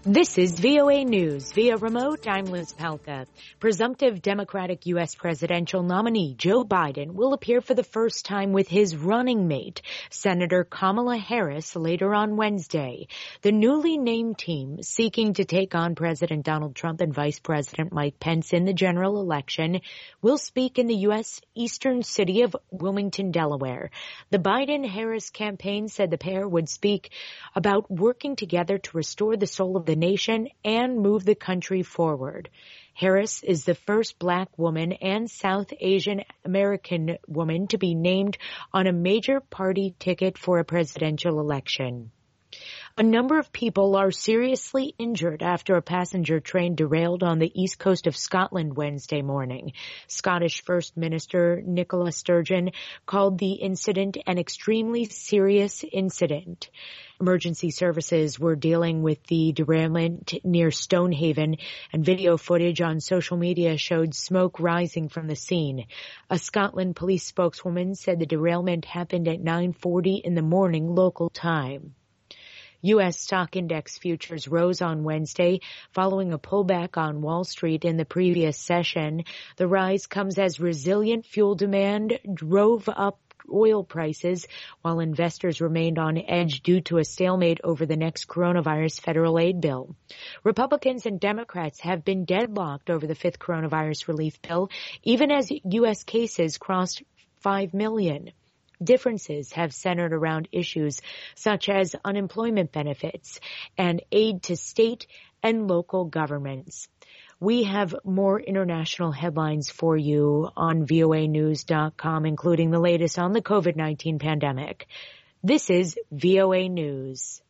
This is VOA News. Via remote, I'm Liz Palka. Presumptive Democratic U.S. presidential nominee Joe Biden will appear for the first time with his running mate, Senator Kamala Harris, later on Wednesday. The newly named team, seeking to take on President Donald Trump and Vice President Mike Pence in the general election, will speak in the U.S. eastern city of Wilmington, Delaware. The Biden-Harris campaign said the pair would speak about working together to restore the soul of the nation and move the country forward. Harris is the first black woman and South Asian American woman to be named on a major party ticket for a presidential election. A number of people are seriously injured after a passenger train derailed on the east coast of Scotland Wednesday morning. Scottish First Minister Nicola Sturgeon called the incident an extremely serious incident. Emergency services were dealing with the derailment near Stonehaven, and video footage on social media showed smoke rising from the scene. A Scotland police spokeswoman said the derailment happened at 9:40 in the morning local time. U.S. stock index futures rose on Wednesday following a pullback on Wall Street in the previous session. The rise comes as resilient fuel demand drove up oil prices, while investors remained on edge due to a stalemate over the next coronavirus federal aid bill. Republicans and Democrats have been deadlocked over the fifth coronavirus relief bill, even as U.S. cases crossed 5 million. Differences have centered around issues such as unemployment benefits and aid to state and local governments. We have more international headlines for you on voanews.com, including the latest on the COVID-19 pandemic. This is VOA News.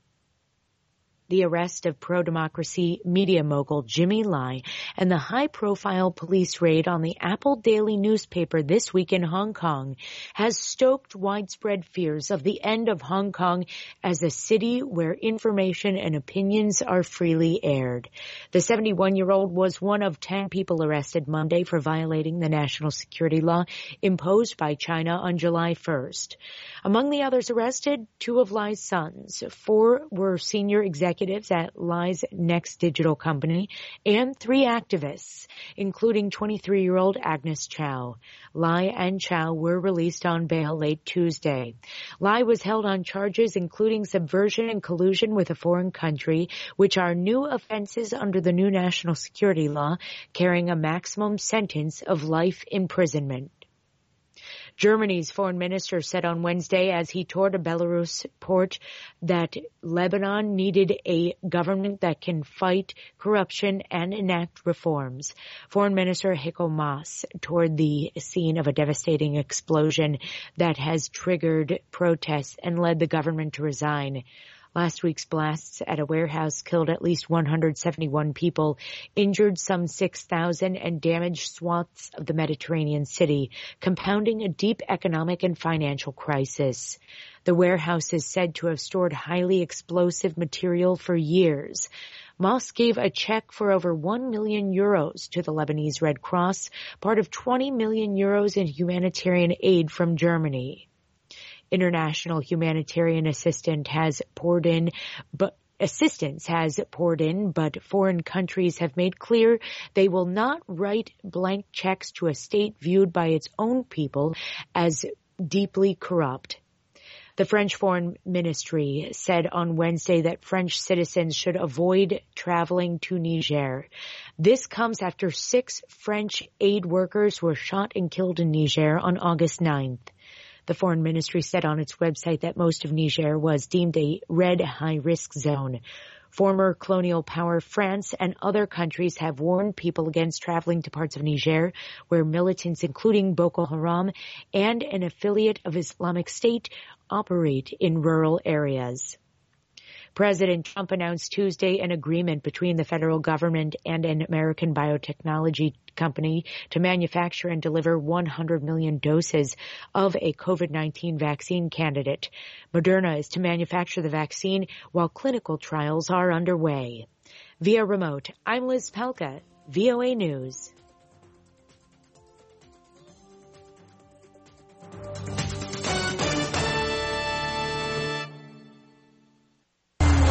The arrest of pro-democracy media mogul Jimmy Lai and the high-profile police raid on the Apple Daily newspaper this week in Hong Kong has stoked widespread fears of the end of Hong Kong as a city where information and opinions are freely aired. The 71-year-old was one of 10 people arrested Monday for violating the national security law imposed by China on July 1st. Among the others arrested, 2 of Lai's sons. 4 were senior executives at Lai's Next digital company, and 3 activists, including 23-year-old Agnes Chow. Lai and Chow were released on bail late Tuesday. Lai was held on charges including subversion and collusion with a foreign country, which are new offenses under the new national security law, carrying a maximum sentence of life imprisonment. Germany's foreign minister said on Wednesday as he toured a Belarus port that Lebanon needed a government that can fight corruption and enact reforms. Foreign Minister Heiko Maas toured the scene of a devastating explosion that has triggered protests and led the government to resign. Last week's blasts at a warehouse killed at least 171 people, injured some 6,000, and damaged swaths of the Mediterranean city, compounding a deep economic and financial crisis. The warehouse is said to have stored highly explosive material for years. Moss gave a check for over 1 million euros to the Lebanese Red Cross, part of 20 million euros in humanitarian aid from Germany. International humanitarian assistance has poured in, but foreign countries have made clear they will not write blank checks to a state viewed by its own people as deeply corrupt. The French Foreign Ministry said on Wednesday that French citizens should avoid traveling to Niger. This comes after 6 French aid workers were shot and killed in Niger on August 9th. The Foreign Ministry said on its website that most of Niger was deemed a red high-risk zone. Former colonial power France and other countries have warned people against traveling to parts of Niger where militants including Boko Haram and an affiliate of Islamic State operate in rural areas. President Trump announced Tuesday an agreement between the federal government and an American biotechnology company to manufacture and deliver 100 million doses of a COVID-19 vaccine candidate. Moderna is to manufacture the vaccine while clinical trials are underway. Via remote, I'm Liz Palka, VOA News.